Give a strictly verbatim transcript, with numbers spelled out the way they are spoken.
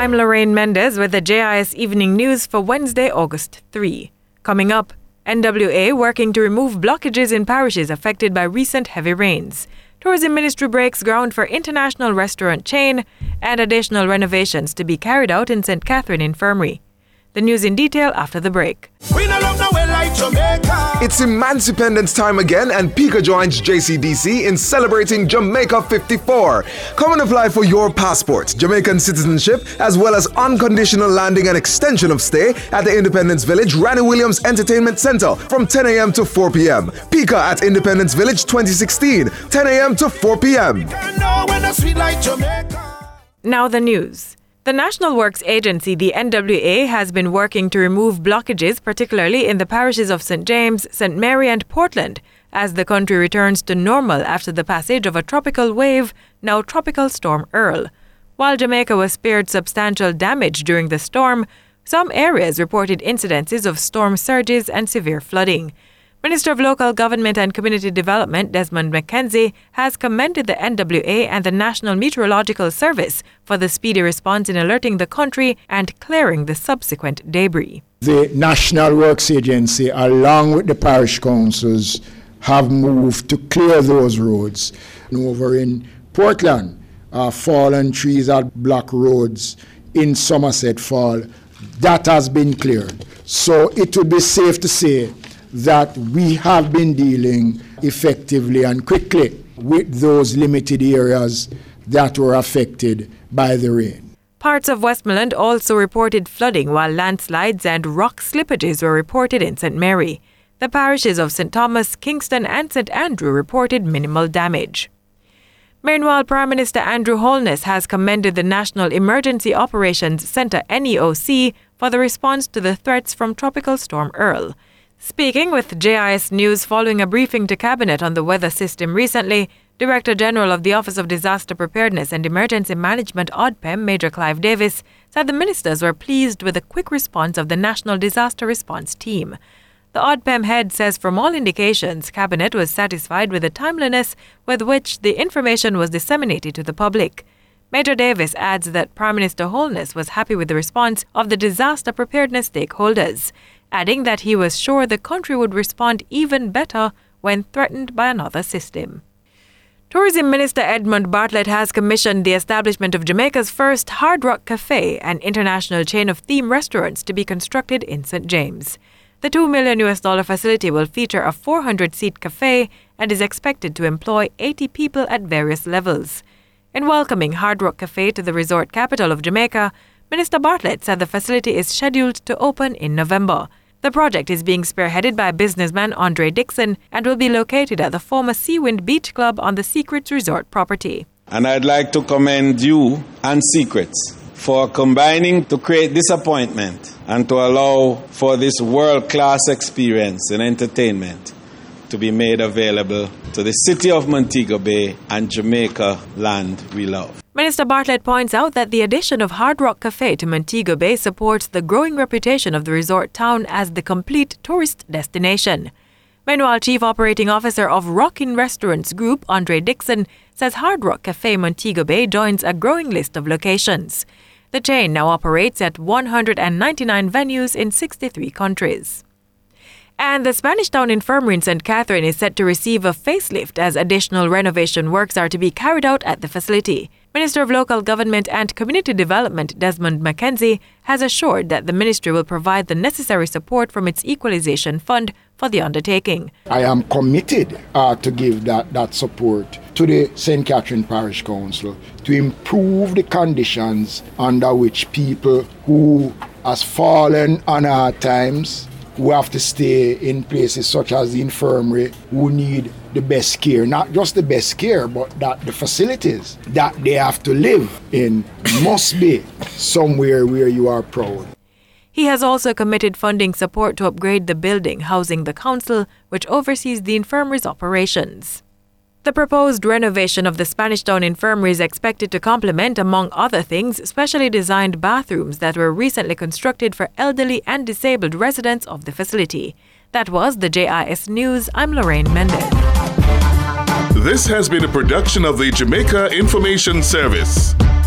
I'm Lorraine Mendez with the J I S Evening News for Wednesday, August third. Coming up, N W A working to remove blockages in parishes affected by recent heavy rains. Tourism Ministry breaks ground for international restaurant chain and additional renovations to be carried out in Saint Catherine Infirmary. The news in detail after the break. We don't love no way like Jamaica. It's Emancipendence time again, and Pika joins J C D C in celebrating Jamaica fifty-four. Come and apply for your passport, Jamaican citizenship, as well as unconditional landing and extension of stay at the Independence Village Ranny Williams Entertainment Center from ten a.m. to four p.m. Pika at Independence Village twenty sixteen, ten a.m. to four p.m. Now the news. The National Works Agency, the N W A, has been working to remove blockages, particularly in the parishes of Saint James, Saint Mary and Portland, as the country returns to normal after the passage of a tropical wave, now Tropical Storm Earl. While Jamaica was spared substantial damage during the storm, some areas reported incidences of storm surges and severe flooding. Minister of Local Government and Community Development Desmond McKenzie has commended the N W A and the National Meteorological Service for the speedy response in alerting the country and clearing the subsequent debris. The National Works Agency, along with the parish councils, have moved to clear those roads. Over in Portland, uh, fallen trees at block roads in Somerset Fall, that has been cleared. So it would be safe to say that we have been dealing effectively and quickly with those limited areas that were affected by the rain. Parts of Westmoreland also reported flooding, while landslides and rock slippages were reported in Saint Mary. The parishes of Saint Thomas, Kingston and Saint Andrew reported minimal damage. Meanwhile, Prime Minister Andrew Holness has commended the National Emergency Operations Centre N E O C for the response to the threats from Tropical Storm Earl. Speaking with J I S News following a briefing to Cabinet on the weather system recently, Director General of the Office of Disaster Preparedness and Emergency Management O D P E M, Major Clive Davis, said the ministers were pleased with the quick response of the National Disaster Response Team. The O D P E M head says from all indications, Cabinet was satisfied with the timeliness with which the information was disseminated to the public. Major Davis adds that Prime Minister Holness was happy with the response of the disaster preparedness stakeholders, adding that he was sure the country would respond even better when threatened by another system. Tourism Minister Edmund Bartlett has commissioned the establishment of Jamaica's first Hard Rock Cafe, an international chain of theme restaurants to be constructed in Saint James. The two million U S dollar facility will feature a four hundred seat cafe and is expected to employ eighty people at various levels. In welcoming Hard Rock Cafe to the resort capital of Jamaica, Minister Bartlett said the facility is scheduled to open in November. The project is being spearheaded by businessman Andre Dixon and will be located at the former Seawind Beach Club on the Secrets Resort property. And I'd like to commend you and Secrets for combining to create this appointment and to allow for this world-class experience in entertainment to be made available to the city of Montego Bay and Jamaica land we love. Minister Bartlett points out that the addition of Hard Rock Cafe to Montego Bay supports the growing reputation of the resort town as the complete tourist destination. Meanwhile, Chief Operating Officer of Rockin' Restaurants Group, Andre Dixon, says Hard Rock Cafe Montego Bay joins a growing list of locations. The chain now operates at one hundred ninety-nine venues in sixty-three countries. And the Spanish Town Infirmary in Saint Catherine is set to receive a facelift as additional renovation works are to be carried out at the facility. Minister of Local Government and Community Development Desmond McKenzie has assured that the ministry will provide the necessary support from its equalization fund for the undertaking. I am committed uh, to give that, that support to the Saint Catherine Parish Council to improve the conditions under which people who has fallen on hard times, who have to stay in places such as the infirmary, who need the best care, not just the best care, but that the facilities that they have to live in must be somewhere where you are proud. He has also committed funding support to upgrade the building housing the council, which oversees the infirmary's operations. The proposed renovation of the Spanish Town Infirmary is expected to complement, among other things, specially designed bathrooms that were recently constructed for elderly and disabled residents of the facility. That was the J I S News. I'm Lorraine Mendez. This has been a production of the Jamaica Information Service.